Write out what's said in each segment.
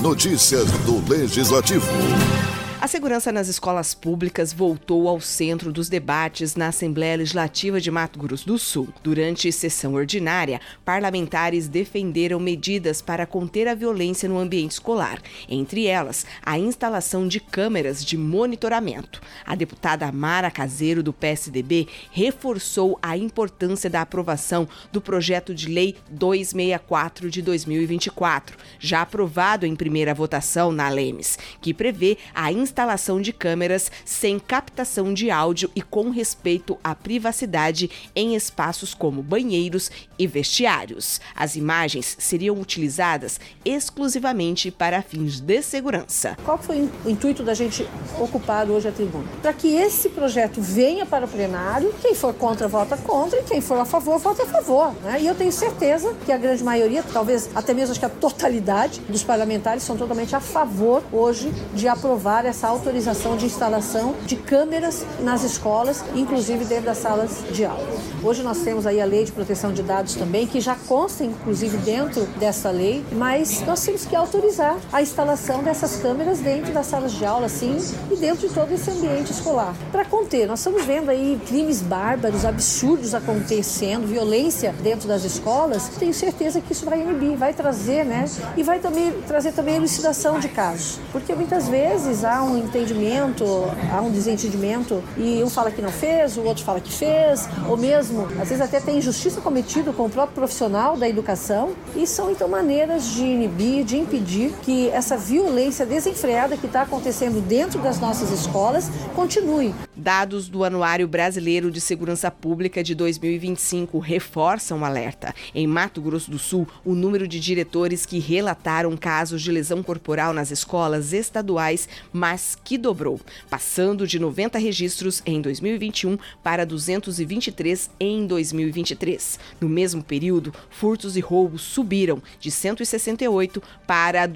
Notícias do Legislativo. A segurança nas escolas públicas voltou ao centro dos debates na Assembleia Legislativa de Mato Grosso do Sul. Durante sessão ordinária, parlamentares defenderam medidas para conter a violência no ambiente escolar, entre elas a instalação de câmeras de monitoramento. A deputada Mara Caseiro, do PSDB, reforçou a importância da aprovação do projeto de lei 264 de 2024, já aprovado em primeira votação na LEMES, que prevê a instalação de câmeras sem captação de áudio e com respeito à privacidade em espaços como banheiros e vestiários. As imagens seriam utilizadas exclusivamente para fins de segurança. Qual foi o intuito da gente ocupar hoje a tribuna? Para que esse projeto venha para o plenário, quem for contra, vota contra, e quem for a favor, vota a favor, né? E eu tenho certeza que a grande maioria, talvez até mesmo acho que a totalidade dos parlamentares são totalmente a favor hoje de aprovar essa autorização de instalação de câmeras nas escolas, inclusive dentro das salas de aula. Hoje nós temos aí a Lei de Proteção de Dados também, que já consta inclusive dentro dessa lei, mas nós temos que autorizar a instalação dessas câmeras dentro das salas de aula, sim, e dentro de todo esse ambiente escolar. Para conter, nós estamos vendo aí crimes bárbaros, absurdos acontecendo, violência dentro das escolas. Tenho certeza que isso vai inibir, vai trazer, né? E vai também trazer também a elucidação de casos, porque muitas vezes há um entendimento, há um desentendimento e um fala que não fez, o outro fala que fez, ou mesmo, às vezes até tem injustiça cometida com o próprio profissional da educação, e são então maneiras de inibir, de impedir que essa violência desenfreada que está acontecendo dentro das nossas escolas continue. Dados do Anuário Brasileiro de Segurança Pública de 2025 reforçam o alerta. Em Mato Grosso do Sul, o número de diretores que relataram casos de lesão corporal nas escolas estaduais mas que dobrou, passando de 90 registros em 2021 para 223 em 2023. No mesmo período, furtos e roubos subiram de 168 para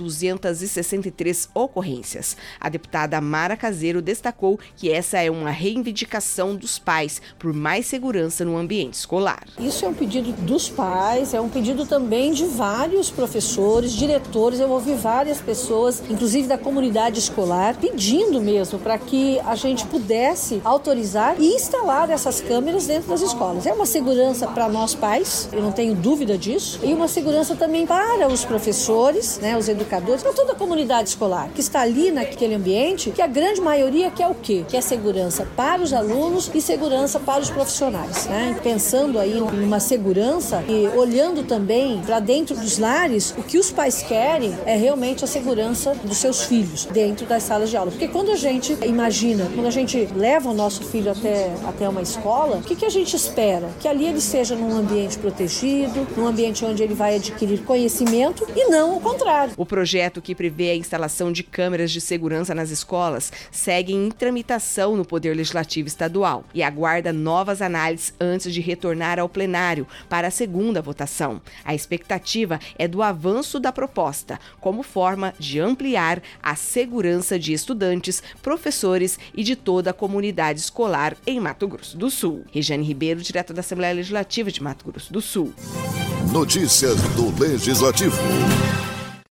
263 ocorrências. A deputada Mara Caseiro destacou que essa é uma reivindicação dos pais por mais segurança no ambiente escolar. Isso é um pedido dos pais, é um pedido também de vários professores, diretores. Eu ouvi várias pessoas, inclusive da comunidade escolar, pedindo mesmo para que a gente pudesse autorizar e instalar essas câmeras dentro das escolas. É uma segurança para nós pais, eu não tenho dúvida disso, e uma segurança também para os professores, né, os educadores, para toda a comunidade escolar que está ali naquele ambiente, que a grande maioria quer o quê? Quer segurança para os alunos e segurança para os profissionais, né? Pensando aí em uma segurança e olhando também para dentro dos lares, o que os pais querem é realmente a segurança dos seus filhos dentro das salas de aula. Porque quando a gente imagina, quando a gente leva o nosso filho até uma escola, o que a gente espera? Que ali ele seja num ambiente protegido, num ambiente onde ele vai adquirir conhecimento e não o contrário. O projeto que prevê a instalação de câmeras de segurança nas escolas segue em tramitação no Poder Legislativo Estadual e aguarda novas análises antes de retornar ao plenário para a segunda votação. A expectativa é do avanço da proposta, como forma de ampliar a segurança de estudantes, professores e de toda a comunidade escolar em Mato Grosso do Sul. Regiane Ribeiro, direto da Assembleia Legislativa de Mato Grosso do Sul. Notícias do Legislativo.